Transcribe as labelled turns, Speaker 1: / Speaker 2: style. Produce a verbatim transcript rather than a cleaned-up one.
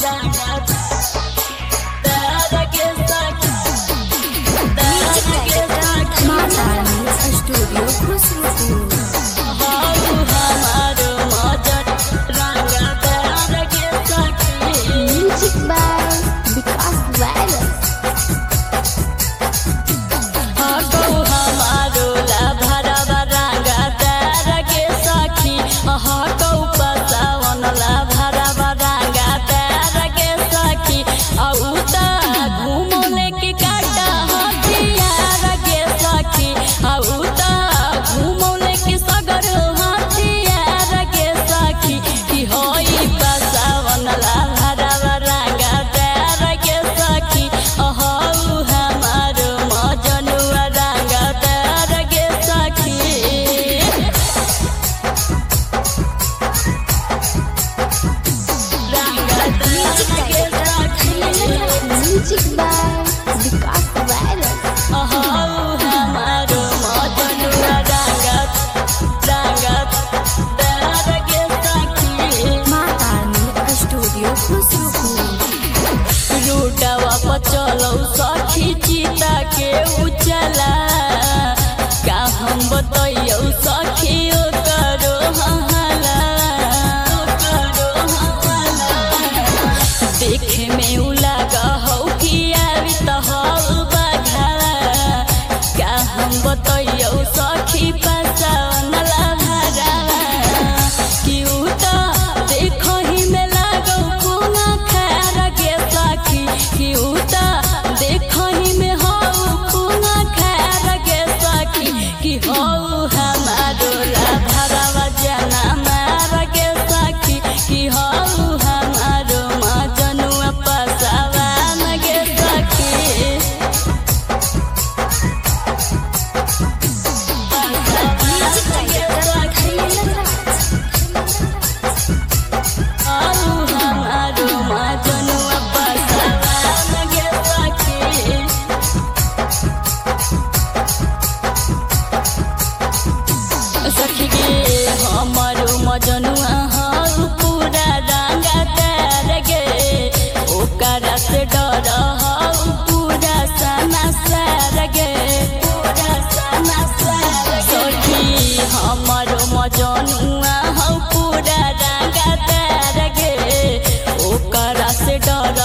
Speaker 1: चलो सखी चिता के उचला का हम बतैयो सखी ओ करो हला करो हला देखे में उ लगा हो कि आवी त हो बघला का हम बतैयो सखी पसंद ला भरा कि उ त देखो ही में लागो कोना खैर के सखी कि उ देखो ही में हो कोना खैर के सखी कि हो हमारो ला भरावा जना मार के सखी कि हो हमारो मजनुआ पसावा न के सखी हमारो मजनुआ पसावा न के सखी सखी गे हमारो मजनुआ हौ पूरा रंगा तार गे ओकरा से डर हौ पूरा समासार गे पूरा समासार सखी हमारो मजनुआ हौ पूरा रंगा तार गे ओकरा से डर